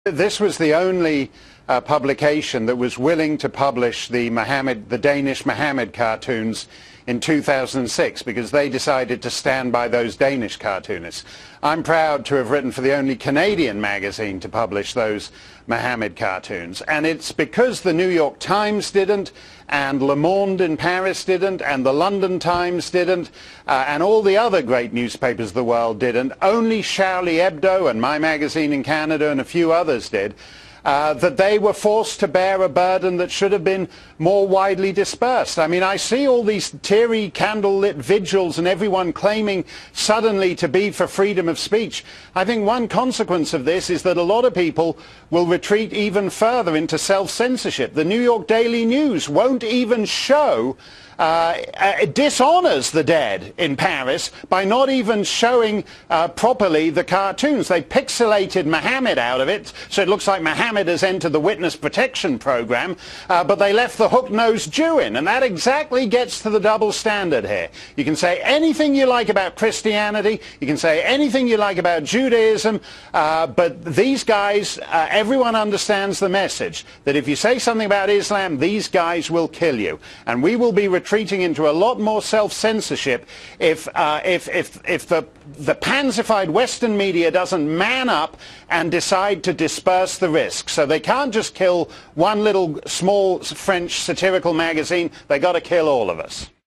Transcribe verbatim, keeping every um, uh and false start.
This was the only uh, publication that was willing to publish the Mohammed, the Danish Mohammed cartoons in two thousand six, because they decided to stand by those Danish cartoonists. I'm proud to have written for the only Canadian magazine to publish those Mohammed cartoons, and it's because the New York Times didn't, and Le Monde in Paris didn't, and the London Times didn't, uh, and all the other great newspapers of the world didn't. Only Charlie Hebdo and my magazine in Canada and a few others did. Uh, that they were forced to bear a burden that should have been more widely dispersed. I mean, I see all these teary candle-lit vigils and everyone claiming suddenly to be for freedom of speech. I think one consequence of this is that a lot of people will retreat even further into self-censorship. The New York Daily News won't even show Uh, it dishonors the dead in Paris by not even showing uh, properly the cartoons. They pixelated Mohammed out of it, so it looks like Mohammed has entered the witness protection program, uh, but they left the hook-nosed Jew in, and that exactly gets to the double standard here. You can say anything you like about Christianity, you can say anything you like about Judaism, uh, but these guys, uh, everyone understands the message, that if you say something about Islam, these guys will kill you. And we will be retreating into a lot more self-censorship if, uh, if, if, if the, the pansified Western media doesn't man up and decide to disperse the risk. So they can't just kill one little small French satirical magazine, they got to kill all of us.